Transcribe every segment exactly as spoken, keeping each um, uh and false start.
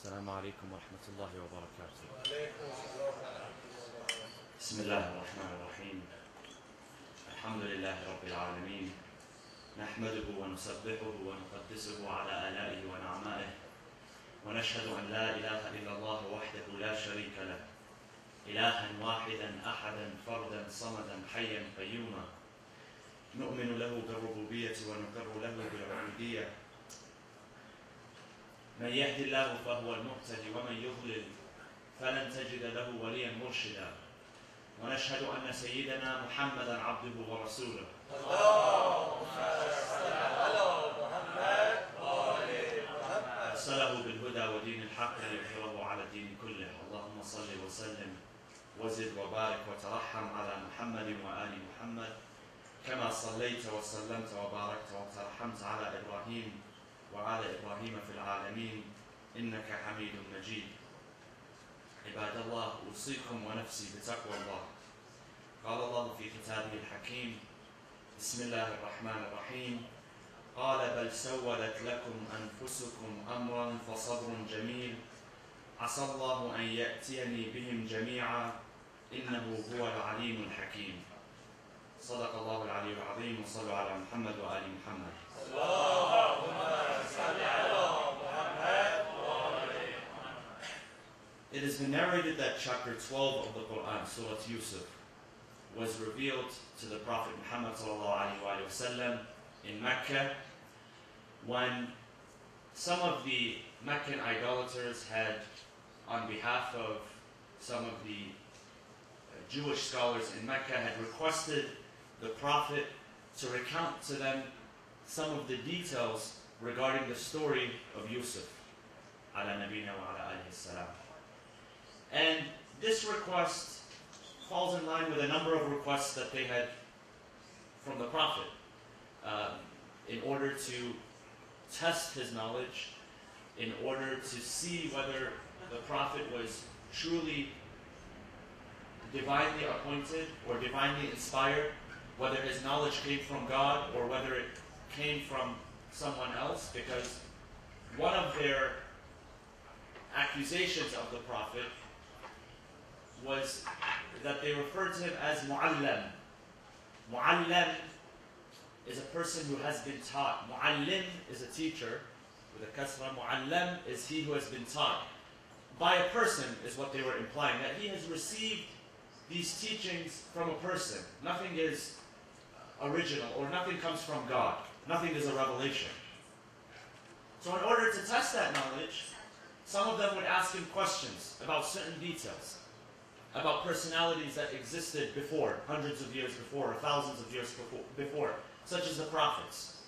السلام عليكم ورحمة الله وبركاته. وعليكم السلام ورحمة الله وبركاته. بسم الله الرحمن الرحيم. الحمد لله رب العالمين، نحمده ونسبحه ونقدسه على آلائه ونعمائه، ونشهد أن لا إله إلا الله وحده لا شريك له، إلها واحدا أحدا فردا صمدا حيا قيوما، نؤمن له بالربوبية ونقر له بالعبودية، من يهد الله فهو المهتدي ومن يضلل فلن تجد له وليا مرشدا، ونشهد أن سيدنا محمدا عبده ورسوله. اللهم صل على محمد وآل محمد. أرسله بالهدى ودين الحق ليظهره على الدين كله. اللهم صل وسلم وزد وبارك وترحم على محمد وآل محمد كما صليت وسلمت وباركت وترحمت على إبراهيم وعلى إبراهيم في العالمين إنك حميد مجيد. عباد الله، أوصيكم ونفسي بتقوى الله. قال الله في كتابه الحكيم: بسم الله الرحمن الرحيم. قال: بل سولت لكم أنفسكم أمرا فصبر جميل عسى الله أن يأتيني بهم جميعا إنه هو العليم الحكيم. صدق الله العلي العظيم. وصلوا على محمد وآل محمد. اللهم صل على محمد وآل محمد. It has been narrated that chapter twelve of the Quran, Surah Yusuf, was revealed to the Prophet Muhammad ﷺ in Mecca when some of the Meccan idolaters had, on behalf of some of the Jewish scholars in Mecca, had requested the Prophet to recount to them some of the details regarding the story of Yusuf, ala nabina wa ala alihi salam. And this request falls in line with a number of requests that they had from the Prophet uh, in order to test his knowledge, in order to see whether the Prophet was truly divinely appointed or divinely inspired, whether his knowledge came from God or whether it came from someone else, because one of their accusations of the Prophet was that they referred to him as Mu'allam. Mu'allam is a person who has been taught. Mu'allim is a teacher with a kasra. Mu'allam is he who has been taught. By a person is what they were implying, that he has received these teachings from a person. Nothing is original, or nothing comes from God. Nothing is a revelation. So in order to test that knowledge, some of them would ask him questions about certain details, about personalities that existed before, hundreds of years before, or thousands of years before, such as the prophets.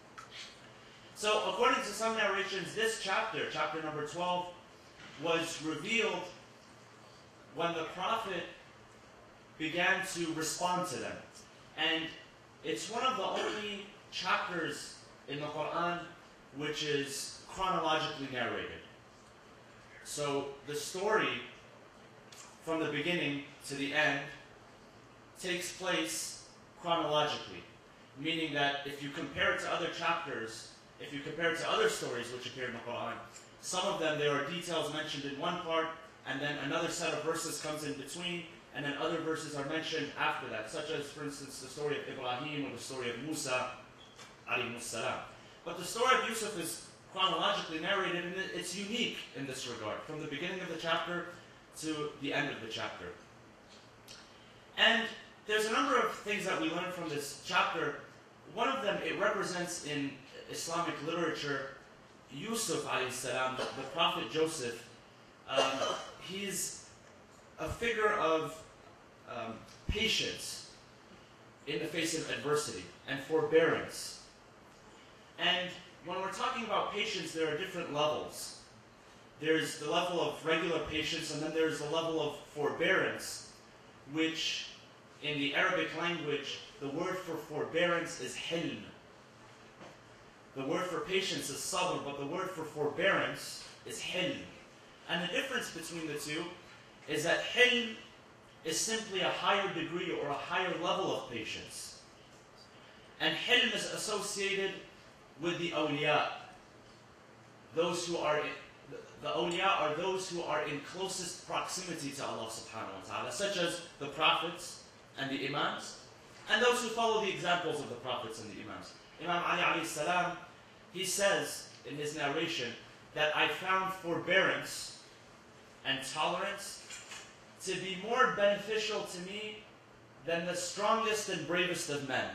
So according to some narrations, this chapter, chapter number twelve, was revealed when the Prophet began to respond to them. And it's one of the only chapters in the Quran which is chronologically narrated. So the story from the beginning to the end takes place chronologically, meaning that if you compare it to other chapters, if you compare it to other stories which appear in the Quran, some of them there are details mentioned in one part, and then another set of verses comes in between, and then other verses are mentioned after that, such as, for instance, the story of Ibrahim or the story of Musa, alayhi salam. But the story of Yusuf is chronologically narrated, and it's unique in this regard, from the beginning of the chapter to the end of the chapter. And there's a number of things that we learn from this chapter. One of them, it represents in Islamic literature Yusuf alayhi salam, the, the prophet Joseph. Um, he's a figure of um, patience in the face of adversity and forbearance. And when we're talking about patience, there are different levels. There's the level of regular patience, and then there's the level of forbearance, which in the Arabic language, the word for forbearance is hilm. The word for patience is sabr, but the word for forbearance is hilm. And the difference between the two is that hilm is simply a higher degree or a higher level of patience. And hilm is associated with the awliya, those who are the, the awliya are those who are in closest proximity to Allah subhanahu wa ta'ala, such as the prophets and the imams, and those who follow the examples of the prophets and the imams. Imam Ali alayhi salam, he says in his narration that I found forbearance and tolerance to be more beneficial to me than the strongest and bravest of men.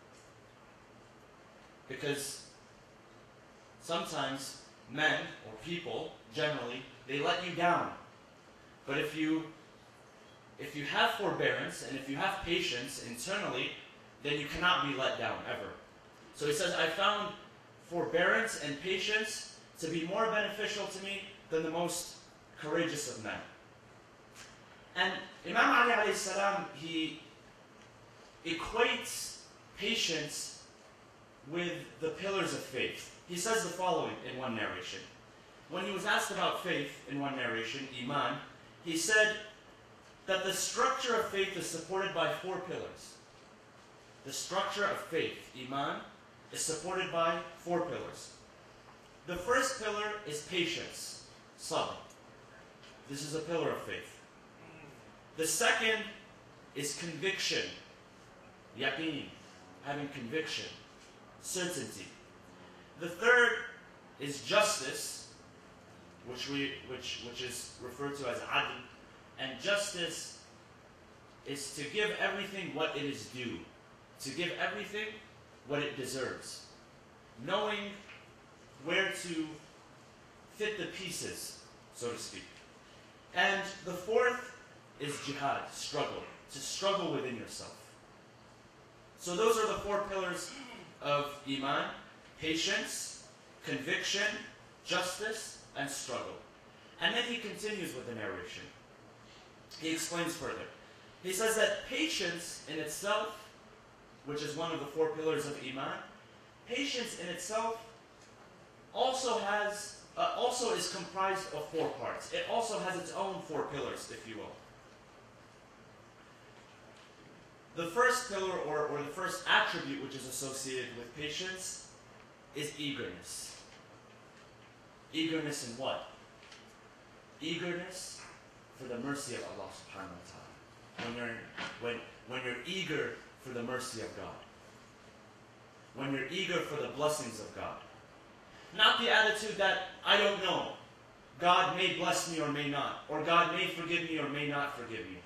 Because sometimes men, or people, generally, they let you down. But if you, if you have forbearance and if you have patience internally, then you cannot be let down, ever. So he says, I found forbearance and patience to be more beneficial to me than the most courageous of men. And Imam Ali alayhi salam, he equates patience with the pillars of faith. He says the following in one narration. When he was asked about faith in one narration, Iman, he said that the structure of faith is supported by four pillars. The structure of faith, Iman, is supported by four pillars. The first pillar is patience, sabr. This is a pillar of faith. The second is conviction, yaqeen, having conviction, certainty. The third is justice, which we which which is referred to as adl, and justice is to give everything what it is due, to give everything what it deserves, knowing where to fit the pieces, so to speak. And the fourth is jihad, struggle, to struggle within yourself. So those are the four pillars of Iman: patience, conviction, justice, and struggle. And then he continues with the narration. He explains further. He says that patience in itself, which is one of the four pillars of Iman, patience in itself also has, uh, also is comprised of four parts. It also has its own four pillars, if you will. The first pillar, or, or the first attribute which is associated with patience, is eagerness. Eagerness in what? Eagerness for the mercy of Allah subhanahu wa ta'ala. When you're, when, when you're eager for the mercy of God. When you're eager for the blessings of God. Not the attitude that, I don't know, God may bless me or may not, or God may forgive me or may not forgive me.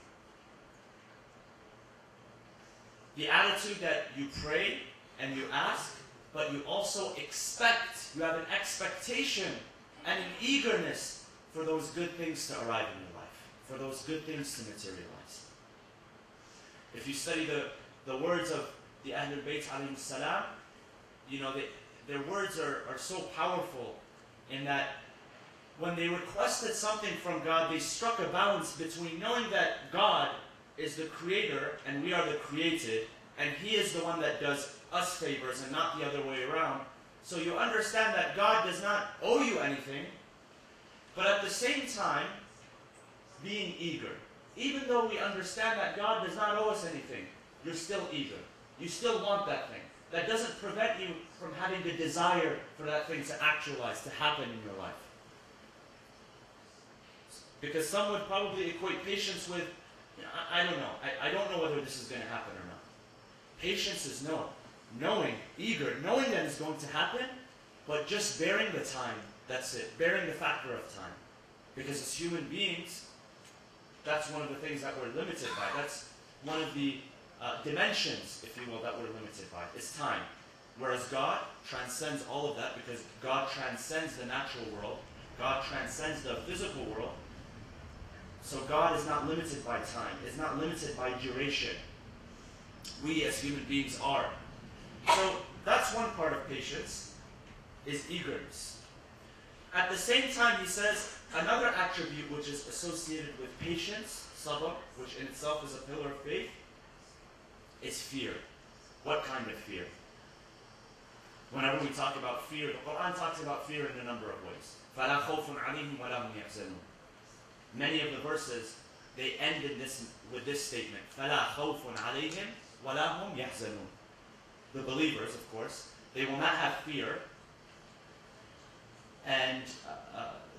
The attitude that you pray and you ask, but you also expect, you have an expectation and an eagerness for those good things to arrive in your life, for those good things to materialize. If you study the, the words of the Ahlul Bayt alayhim salam, you know, they, their words are, are so powerful in that when they requested something from God, they struck a balance between knowing that God is the creator and we are the created, and He is the one that does us favors and not the other way around. So you understand that God does not owe you anything, but at the same time, being eager. Even though we understand that God does not owe us anything, you're still eager. You still want that thing. That doesn't prevent you from having the desire for that thing to actualize, to happen in your life. Because some would probably equate patience with, I, I don't know, I, I don't know whether this is going to happen or not. Patience is no. Knowing, eager, knowing that it's going to happen, but just bearing the time, that's it. Bearing the factor of time. Because as human beings, that's one of the things that we're limited by. That's one of the uh, dimensions, if you will, that we're limited by. It's time. Whereas God transcends all of that, because God transcends the natural world. God transcends the physical world. So God is not limited by time. It's not limited by duration. We as human beings are. So that's one part of patience, is eagerness. At the same time, he says, another attribute which is associated with patience, sabr, which in itself is a pillar of faith, is fear. What kind of fear? Whenever we talk about fear, the Quran talks about fear in a number of ways. فَلَا خَوْفٌ عَلَيْهِمْ وَلَا هُمْ يَحْزَنُونَ. Many of the verses, they end in this, with this statement, فَلَا خَوْفٌ عَلَيْهِمْ وَلَا هُمْ يَحْزَنُونَ. The believers, of course, they will not have fear, and uh, uh,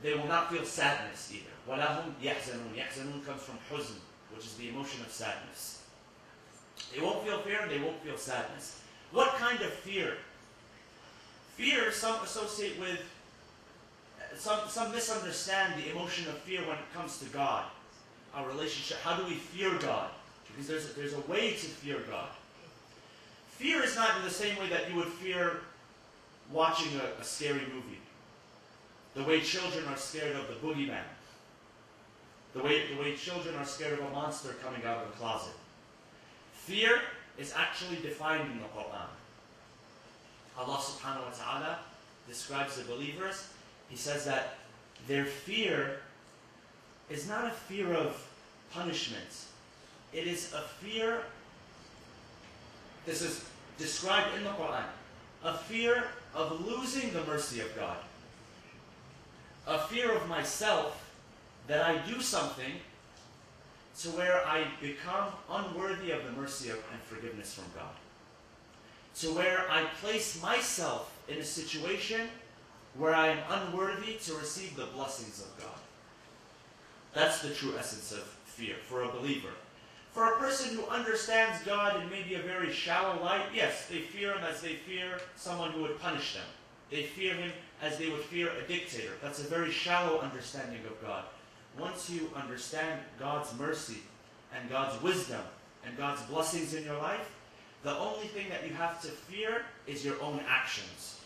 they will not feel sadness either. وَلَا هُمْ يَحْزَنُونَ. يَحْزَنُونَ comes from huzn, which is the emotion of sadness. They won't feel fear and they won't feel sadness. What kind of fear? Fear, some associate with, some, some misunderstand the emotion of fear when it comes to God, our relationship. How do we fear God? Because there's a, there's a way to fear God. Fear is not in the same way that you would fear watching a, a scary movie. The way children are scared of the boogeyman. The way, the way children are scared of a monster coming out of the closet. Fear is actually defined in the Quran. Allah subhanahu wa ta'ala describes the believers. He says that their fear is not a fear of punishment. It is a fear, this is described in the Quran, a fear of losing the mercy of God. A fear of myself that I do something to where I become unworthy of the mercy of, and forgiveness from God. To where I place myself in a situation where I am unworthy to receive the blessings of God. That's the true essence of fear for a believer. For a person who understands God in maybe a very shallow light, yes, they fear Him as they fear someone who would punish them. They fear Him as they would fear a dictator. That's a very shallow understanding of God. Once you understand God's mercy and God's wisdom and God's blessings in your life, the only thing that you have to fear is your own actions.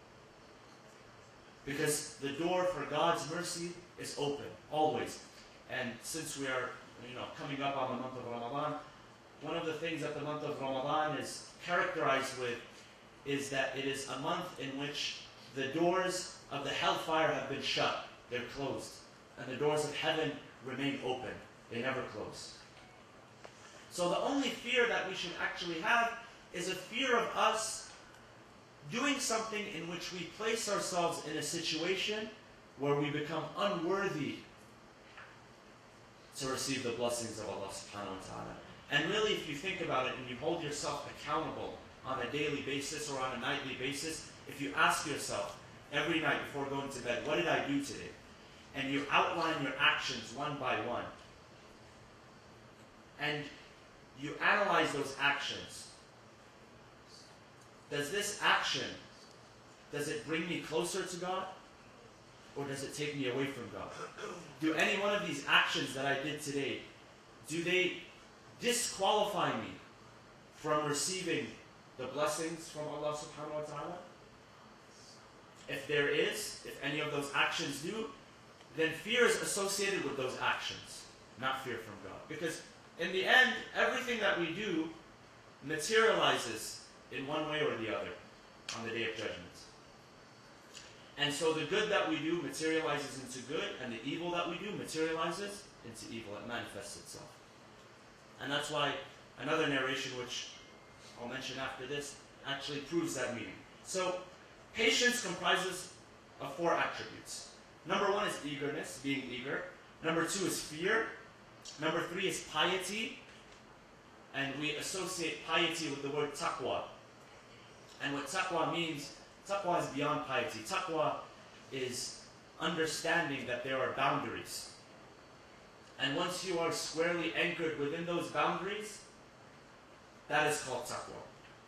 Because the door for God's mercy is open, always. And since we are, you know, coming up on the month of Ramadan, one of the things that the month of Ramadan is characterized with is that it is a month in which the doors of the hellfire have been shut. They're closed. And the doors of heaven remain open. They never close. So the only fear that we should actually have is a fear of us doing something in which we place ourselves in a situation where we become unworthy to receive the blessings of Allah subhanahu wa ta'ala. And really, if you think about it and you hold yourself accountable on a daily basis or on a nightly basis, if you ask yourself every night before going to bed, what did I do today? And you outline your actions one by one. And you analyze those actions. Does this action, does it bring me closer to God? Or does it take me away from God? Do any one of these actions that I did today, do they disqualify me from receiving the blessings from Allah subhanahu wa ta'ala? If there is, if any of those actions do, then fear is associated with those actions, not fear from God. Because in the end, everything that we do materializes in one way or the other on the Day of Judgment. And so the good that we do materializes into good, and the evil that we do materializes into evil. It manifests itself. And that's why another narration, which I'll mention after this, actually proves that meaning. So, patience comprises of four attributes. Number one is eagerness, being eager. Number two is fear. Number three is piety. And we associate piety with the word taqwa. And what taqwa means, taqwa is beyond piety. Taqwa is understanding that there are boundaries. And once you are squarely anchored within those boundaries, that is called taqwa.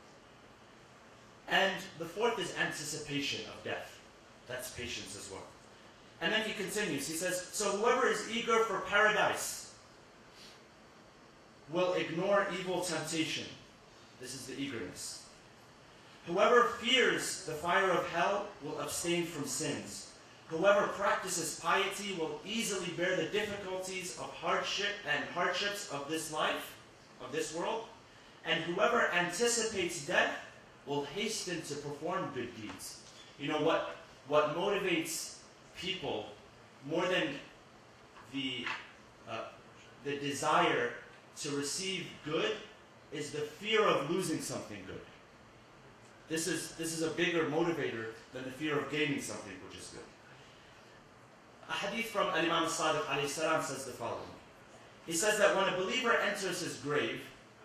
And the fourth is anticipation of death. That's patience as well. And then he continues. He says, so whoever is eager for paradise will ignore evil temptation. This is the eagerness. Whoever fears the fire of hell will abstain from sins. Whoever practices piety will easily bear the difficulties of hardship and hardships of this life, of this world. And whoever anticipates death will hasten to perform good deeds. You know what, what motivates people more than the, uh, the desire to receive good is the fear of losing something good. This is, this is a bigger motivator than the fear of gaining something which is good. A hadith from Al-Imam Sadiq alayhi salam says the following. He says that when a believer enters his grave,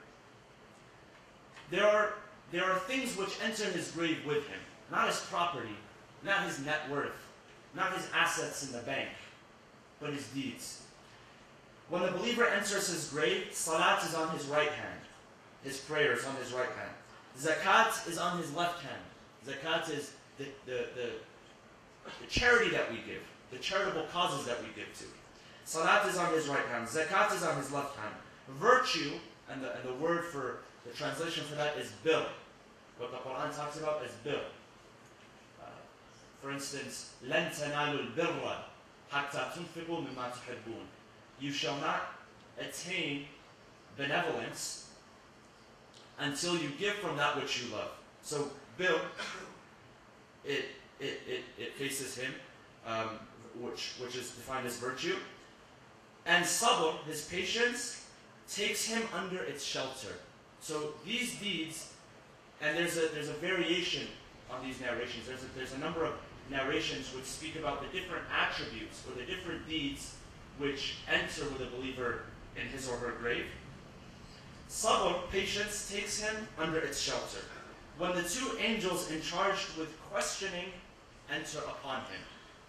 there are, there are things which enter his grave with him. Not his property, not his net worth, not his assets in the bank, but his deeds. When the believer enters his grave, salat is on his right hand. His prayer is on his right hand. Zakat is on his left hand. Zakat is the, the, the, the charity that we give, the charitable causes that we give to. Salat is on his right hand. Zakat is on his left hand. Virtue, and the, and the word for the translation for that is bir. What the Quran talks about is bir. Uh, for instance, لَن تَنَالُوا الْبِرَّ حَتَّى تُنْفِقُوا مِمَّا تُحِبُّونَ. You shall not attain benevolence until you give from that which you love. So, bir, it, it, it, it faces him, um, which, which is defined as virtue. And sabr, his patience, takes him under its shelter. So these deeds, and there's a, there's a variation on these narrations. There's a, there's a number of narrations which speak about the different attributes or the different deeds which enter with a believer in his or her grave. Sabr, patience, takes him under its shelter. When the two angels in charge with questioning enter upon him.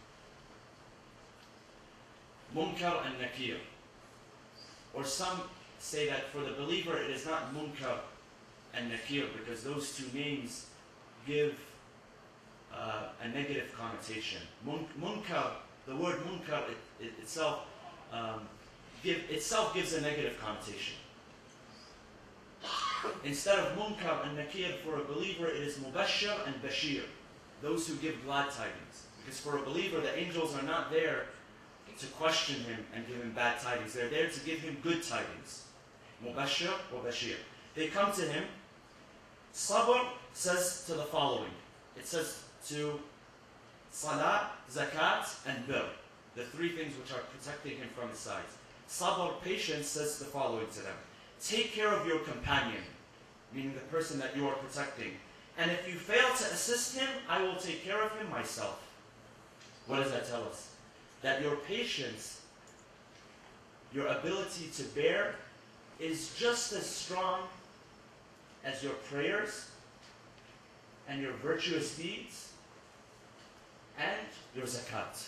Munkar and Nakir. Or some say that for the believer it is not Munkar and Nakir because those two names give uh, a negative connotation. Mun munkar, the word Munkar it, it itself, um, give, itself gives a negative connotation. Instead of Munkar and Nakir, for a believer it is Mubashir and Bashir, those who give glad tidings. Because for a believer the angels are not there to question him and give him bad tidings. They're there to give him good tidings. Mubashir or Bashir. They come to him. Sabr says to the following. It says to Salat, Zakat, and Bir. The three things which are protecting him from his sides. Sabr, patience, says the following to them. Take care of your companion, meaning the person that you are protecting. And if you fail to assist him, I will take care of him myself. What does that tell us? That your patience, your ability to bear, is just as strong as your prayers and your virtuous deeds and your zakat.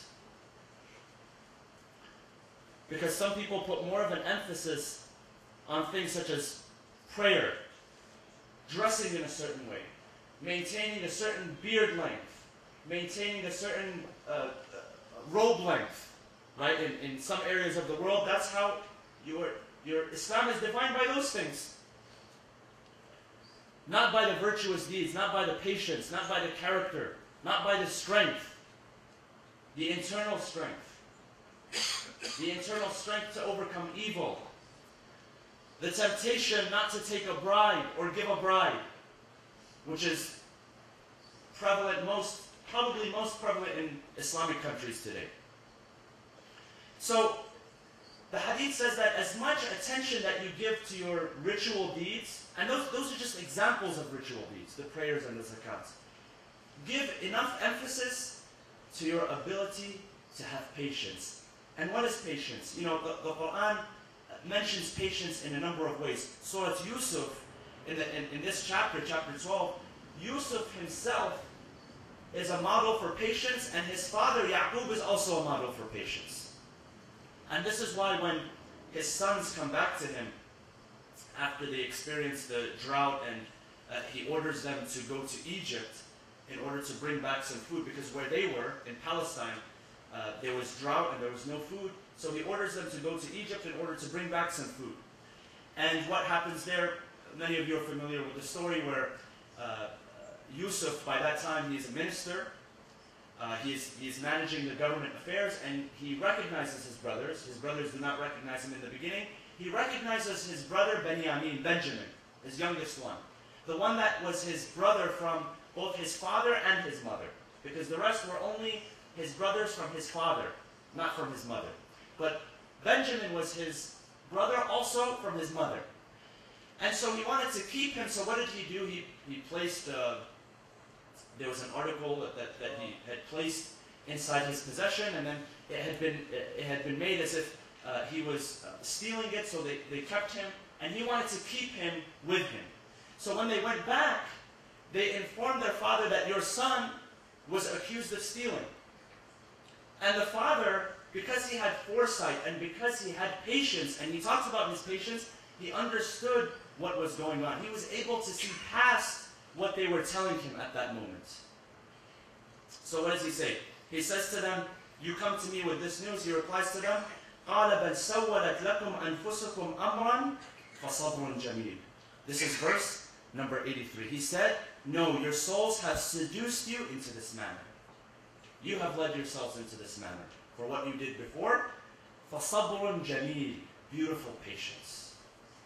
Because some people put more of an emphasis on things such as prayer, dressing in a certain way, maintaining a certain beard length, maintaining a certain uh, robe length, right? In, in some areas of the world, that's how your, your Islam is defined by those things. Not by the virtuous deeds, not by the patience, not by the character, not by the strength, the internal strength, the internal strength to overcome evil, the temptation not to take a bribe or give a bribe, which is prevalent most, probably most prevalent in Islamic countries today. So, the hadith says that as much attention that you give to your ritual deeds, and those, those are just examples of ritual deeds, the prayers and the zakats, give enough emphasis to your ability to have patience. And what is patience? You know, the, the Quran mentions patience in a number of ways. Surah Yusuf, in, the, in, in this chapter, chapter twelve, Yusuf himself is a model for patience, and his father Yaqub is also a model for patience. And this is why when his sons come back to him after they experience the drought, and uh, he orders them to go to Egypt in order to bring back some food, because where they were, in Palestine, uh, there was drought and there was no food. So he orders them to go to Egypt in order to bring back some food. And what happens there, many of you are familiar with the story where uh, Yusuf, by that time, he's a minister. Uh, he's, he's managing the government affairs, and he recognizes his brothers. His brothers do not recognize him in the beginning. He recognizes his brother Benjamin, Benjamin, his youngest one. The one that was his brother from both his father and his mother. Because the rest were only his brothers from his father, not from his mother. But Benjamin was his brother also from his mother. And so he wanted to keep him, so what did he do? He, he placed... Uh, There was an article that, that, that he had placed inside his possession, and then it had been, it had been made as if uh, he was uh, stealing it, so they, they kept him, and he wanted to keep him with him. So when they went back, they informed their father that your son was accused of stealing. And the father, because he had foresight and because he had patience, and he talks about his patience, he understood what was going on. He was able to see past what they were telling him at that moment. So what does he say? He says to them, you come to me with this news. He replies to them, قَالَ بَلْ سَوَّلَتْ لَكُمْ أَنفُسُكُمْ أَمْرًا فَصَبْرٌ جَمِيلٌ. This is verse number eighty-three. He said, no, your souls have seduced you into this manner. You have led yourselves into this manner. For what you did before, فَصَبْرٌ جَمِيلٌ. Beautiful patience.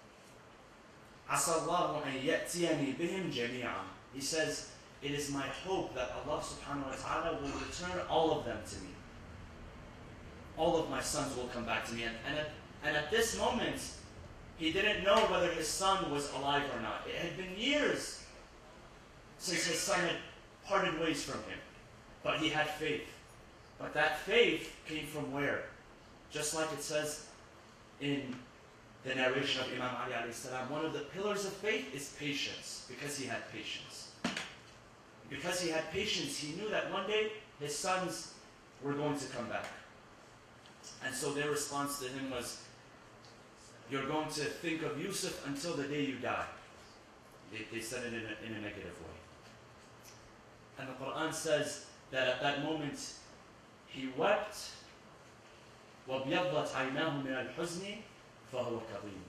عَسَى اللَّهُ أَن يَأْتِيَنِي بِهِمْ جَمِيعًا. He says, it is my hope that Allah subhanahu wa ta'ala will return all of them to me. All of my sons will come back to me. And, and, at, and at this moment, he didn't know whether his son was alive or not. It had been years since his son had parted ways from him. But he had faith. But that faith came from where? Just like it says in the narration of Imam Ali alayhi salam, one of the pillars of faith is patience, because he had patience. Because he had patience, he knew that one day his sons were going to come back. And so their response to him was, you're going to think of Yusuf until the day you die. They, they said it in a, in a negative way. And the Quran says that at that moment, he wept, وَبْيَضَّتْ عَيْنَاهُ مِنَ الْحُزْنِ فَهُوَ كَظِيمٌ.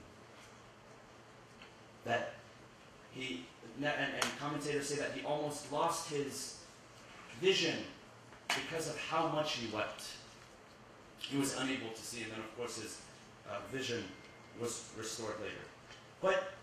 That he, and, and commentators say that he almost lost his vision because of how much he wept. He was unable to see, and then of course his uh, vision was restored later. But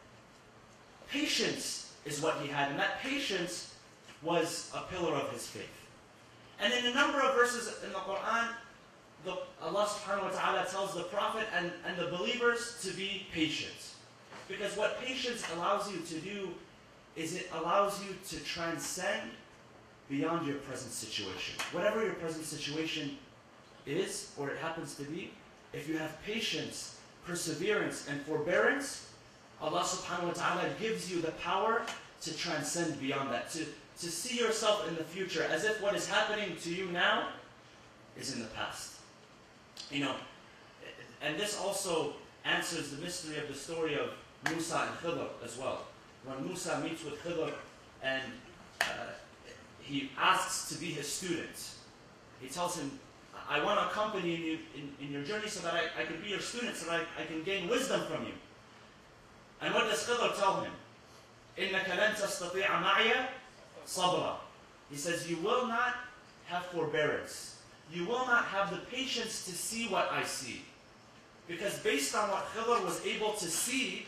patience is what he had, and that patience was a pillar of his faith. And in a number of verses in the Quran, the, Allah subhanahu wa ta'ala tells the Prophet and, and the believers to be patient. Because what patience allows you to do is it allows you to transcend beyond your present situation. Whatever your present situation is, or it happens to be, if you have patience, perseverance, and forbearance, Allah subhanahu wa ta'ala gives you the power to transcend beyond that, to, to see yourself in the future as if what is happening to you now is in the past. You know, and this also answers the mystery of the story of Musa and Khidr as well. When Musa meets with Khidr and uh, he asks to be his student, he tells him, I want to accompany you in, in your journey so that I, I can be your student, so that I, I can gain wisdom from you. And what does Khidr tell him? إِنَّكَ لَن تَسْتَطِيعَ مَعِيَ صَبْرًا. He says, you will not have forbearance. You will not have the patience to see what I see. Because based on what Khidr was able to see,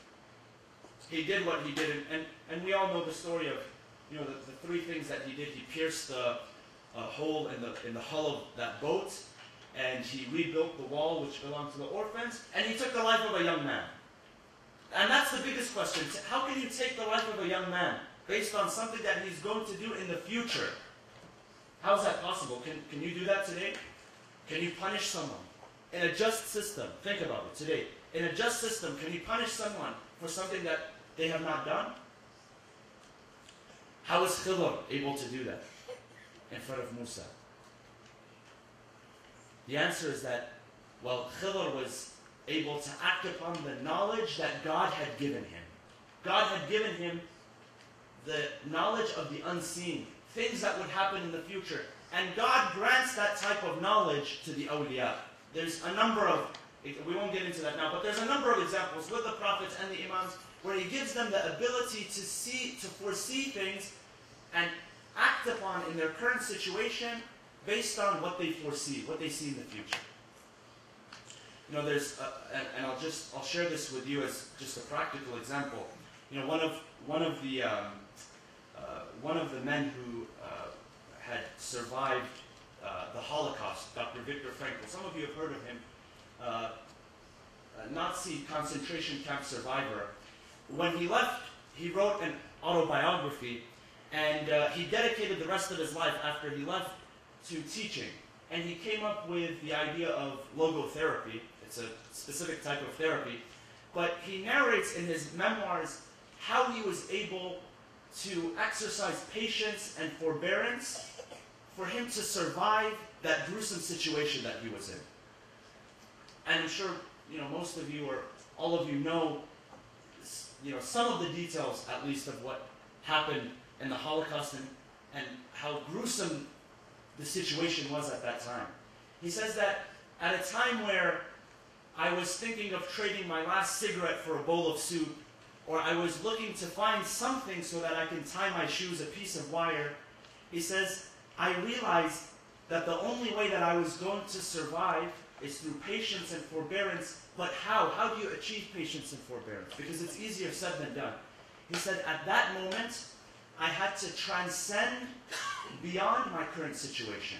he did what he did. And, and we all know the story of, you know, the, the three things that he did. He pierced the a hole in the, in the hull of that boat, and he rebuilt the wall which belonged to the orphans, and he took the life of a young man. And that's the biggest question. How can you take the life of a young man based on something that he's going to do in the future? How is that possible? Can, can you do that today? Can you punish someone? In a just system, think about it today. In a just system, can you punish someone for something that they have not done? How is Khidr able to do that in front of Musa? The answer is that, well, Khidr was able to act upon the knowledge that God had given him. God had given him the knowledge of the unseen, things that would happen in the future. And God grants that type of knowledge to the awliya. There's a number of, we won't get into that now, but there's a number of examples with the prophets and the imams where he gives them the ability to see, to foresee things and act upon in their current situation based on what they foresee, what they see in the future. You know, there's, a, and, and I'll just, I'll share this with you as just a practical example. You know, one of, one of the, um, uh, one of the men who uh, had survived uh, the Holocaust, Doctor Viktor Frankl. Some of you have heard of him. Uh, a Nazi concentration camp survivor. When he left, he wrote an autobiography, and uh, he dedicated the rest of his life after he left to teaching. And he came up with the idea of logotherapy. It's a specific type of therapy. But he narrates in his memoirs how he was able to exercise patience and forbearance for him to survive that gruesome situation that he was in. And I'm sure, you know, most of you or all of you know, you know, some of the details, at least, of what happened in the Holocaust and, and how gruesome the situation was at that time. He says that at a time where I was thinking of trading my last cigarette for a bowl of soup, or I was looking to find something so that I can tie my shoes, a piece of wire, he says, I realized that the only way that I was going to survive is through patience and forbearance. But how? How do you achieve patience and forbearance? Because it's easier said than done. He said, at that moment, I had to transcend beyond my current situation.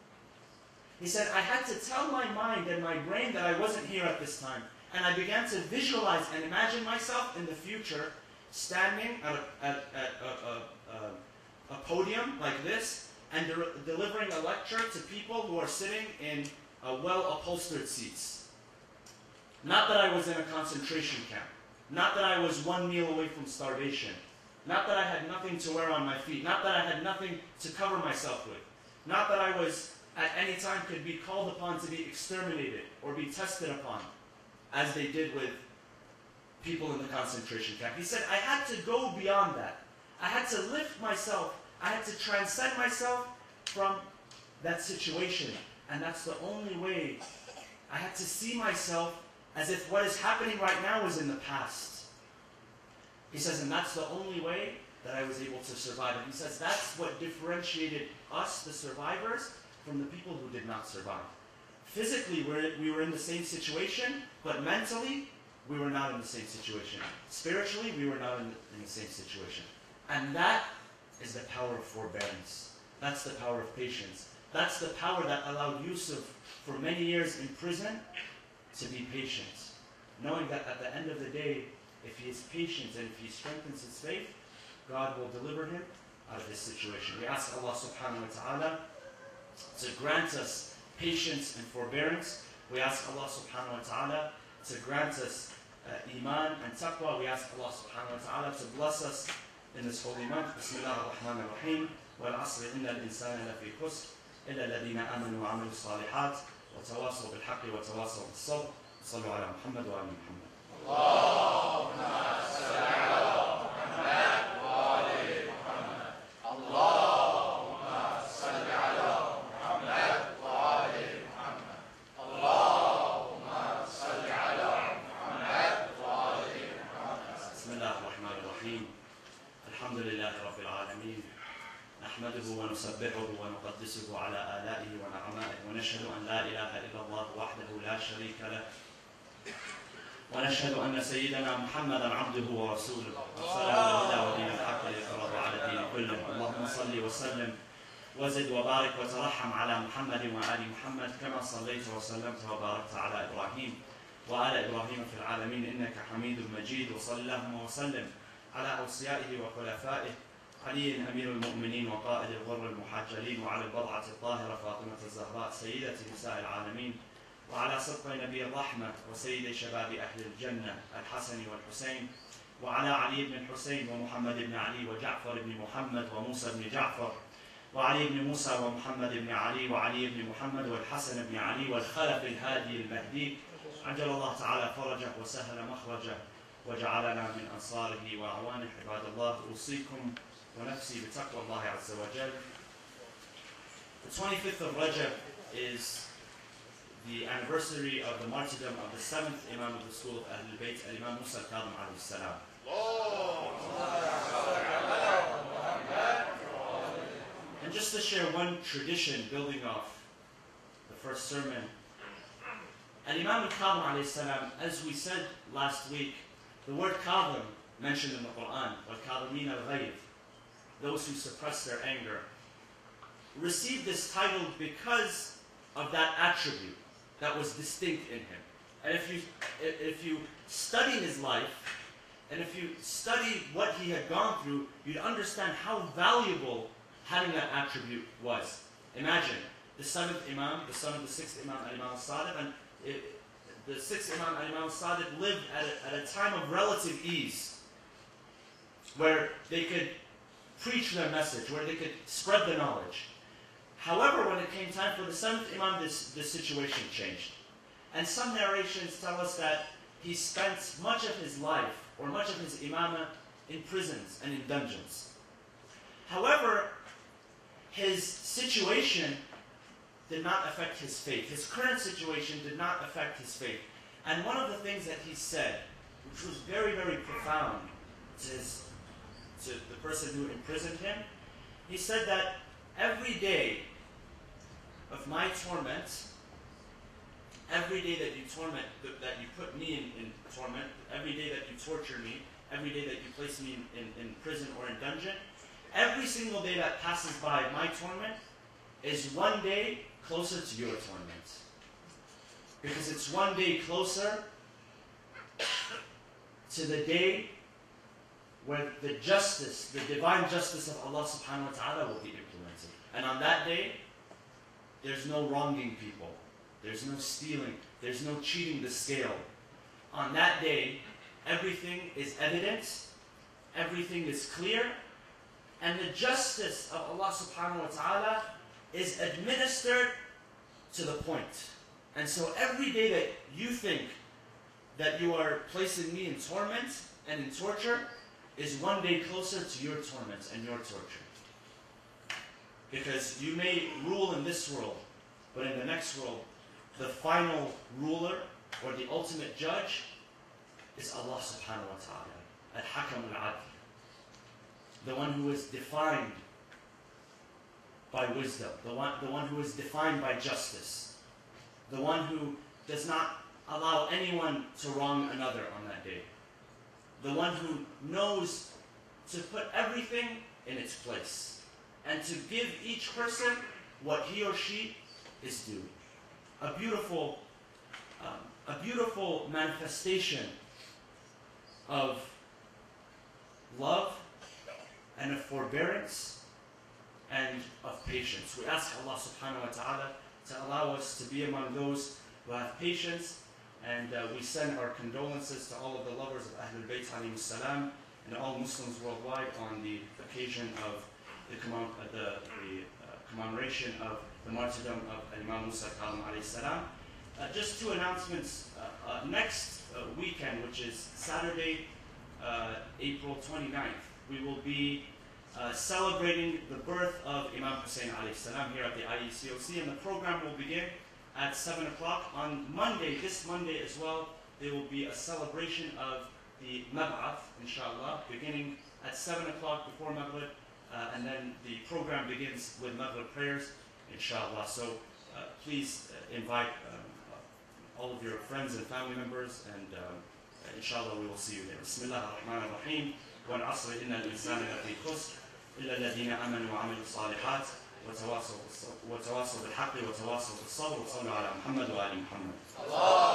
He said, I had to tell my mind and my brain that I wasn't here at this time. And I began to visualize and imagine myself in the future standing at a, at, at a, a, a, a podium like this and de delivering a lecture to people who are sitting in uh, well-upholstered seats. Not that I was in a concentration camp. Not that I was one meal away from starvation. Not that I had nothing to wear on my feet. Not that I had nothing to cover myself with. Not that I was, at any time, could be called upon to be exterminated or be tested upon, as they did with people in the concentration camp. He said, I had to go beyond that. I had to lift myself. I had to transcend myself from that situation. And that's the only way. I had to see myself as if what is happening right now was in the past. He says, and that's the only way that I was able to survive. And he says, that's what differentiated us, the survivors, from the people who did not survive. Physically, we're, we were in the same situation, but mentally, we were not in the same situation. Spiritually, we were not in the, in the same situation. And that is the power of forbearance. That's the power of patience. That's the power that allowed Yusuf, for many years in prison, to be patient. Knowing that at the end of the day, if he is patient and if he strengthens his faith, God will deliver him out of this situation. We ask Allah subhanahu wa ta'ala to grant us patience and forbearance. We ask Allah subhanahu wa ta'ala to grant us uh, iman and taqwa. We ask Allah subhanahu wa ta'ala to bless us in this holy month. Bismillah ar-Rahman ar-Rahim. وَالْعَصْرِ إِنَّ الْإِنسَانَ لَفِي خُسْرٍ إِلَّا الَّذِينَ آمَنُوا وَعَمِلُوا الصَّالِحَاتِ وَتَوَاصَوْا بِالْحَقِّ وَتَوَاصَوْا بِالصَّبْرِ. صلوا على محمد وآل محمد. اللهم صل على محمد وآل محمد. اللهم صل على محمد وآل محمد. اللهم صل على محمد وآل محمد. بسم الله الرحمن الرحيم. الحمد لله رب العالمين. نحمده ونسبحه ونقدسه على آلائه ونعمائه ونشهد أن لا إله إلا الله وحده لا شريك له ونشهد أن سيدنا محمدا عبده ورسوله أرسله بالهدى ودين الحق ليظهره على الدين كله. اللهم صل وسلم وزد وبارك وترحم على محمد وآل محمد كما صليت وسلمت وباركت على إبراهيم وآل إبراهيم في العالمين إنك حميد مجيد. وصلى اللهم وسلم على أوصيائه وخلفائه علي أمير المؤمنين وقائد الغر المحجلين وعلى البضعة الطاهرة فاطمة الزهراء سيدة نساء العالمين وعلى صدق نبي الرحمة وسيد شباب أهل الجنة الحسن والحسين وعلى علي بن الحسين ومحمد بن علي وجعفر بن محمد وموسى بن جعفر وعلي بن موسى ومحمد بن علي وعلي بن محمد والحسن بن علي والخلف الهادي المهدي عجل الله تعالى فرجه وسهل مخرجه وجعلنا من أنصاره وأعوانه. عباد الله أوصيكم ونفسي بتقوى الله عز وجل. The twenty-fifth of Rajab is the anniversary of the martyrdom of the seventh Imam of the school of Ahlul Bayt, Imam Musa al-Kadhim alayhi salam. And just to share one tradition building off the first sermon, Imam al-Kadhim alayhi salam, as we said last week, the word Kadhim mentioned in the Quran, وَالْكَاظِمِينَ الْغَيْظِ, those who suppress their anger, received this title because of that attribute that was distinct in him. And if you, if you study his life, and if you study what he had gone through, you'd understand how valuable having that attribute was. Imagine, the seventh Imam, the son of the sixth Imam, Imam al-Sadiq, and it, the sixth Imam, Imam al-Sadiq, lived at a, at a time of relative ease, where they could preach their message, where they could spread the knowledge. However, when it came time for the seventh Imam, this, this situation changed. And some narrations tell us that he spent much of his life, or much of his imamah, in prisons and in dungeons. However, his situation did not affect his faith. His current situation did not affect his faith. And one of the things that he said, which was very, very profound to, his, to the person who imprisoned him, he said that every day of my torment, every day that you torment, that you put me in, in torment, every day that you torture me, every day that you place me in, in, in prison or in dungeon, every single day that passes by my torment is one day closer to your torment. Because it's one day closer to the day where the justice, the divine justice of Allah subhanahu wa ta'ala will be implemented. And on that day, there's no wronging people. There's no stealing. There's no cheating the scale. On that day, everything is evident. Everything is clear. And the justice of Allah subhanahu wa ta'ala is administered to the point. And so every day that you think that you are placing me in torment and in torture is one day closer to your torment and your torture. Because you may rule in this world, but in the next world, the final ruler or the ultimate judge is Allah subhanahu wa ta'ala, al-Hakam al-Adl, the one who is defined by wisdom, the one, the one who is defined by justice, the one who does not allow anyone to wrong another on that day, the one who knows to put everything in its place and to give each person what he or she is due. A beautiful, um, a beautiful manifestation of love and of forbearance and of patience. We ask Allah subhanahu wa ta'ala to allow us to be among those who have patience, and uh, we send our condolences to all of the lovers of Ahlul Bayt alayhi salam and all Muslims worldwide on the occasion of the, commem uh, the, the uh, commemoration of the martyrdom of Imam Musa al-Kazim alayhi salam. Uh, just two announcements. Uh, uh, next uh, weekend, which is Saturday, uh, April twenty-ninth, we will be uh, celebrating the birth of Imam Hussein alayhi salam here at the I E C O C, and the program will begin at seven o'clock. On Monday, this Monday as well, there will be a celebration of the Mab'ath, inshallah, beginning at seven o'clock before Maghrib, uh, and then the program begins with Maghrib prayers, inshallah. So uh, please uh, invite um, uh, all of your friends and family members, and um, inshallah we will see you there. Bismillah ar-Rahman ar-Rahim. وَالْعَصْرِ إِنَّ الْإِنسَانَ لَفِي خُسْرٍ إِلَّا الَّذِينَ آمَنُوا وَعَمِلُوا الصَّالِحَاتِ وتواصوا بالحق وتواصوا بالصبر وصلوا على محمد وآل محمد.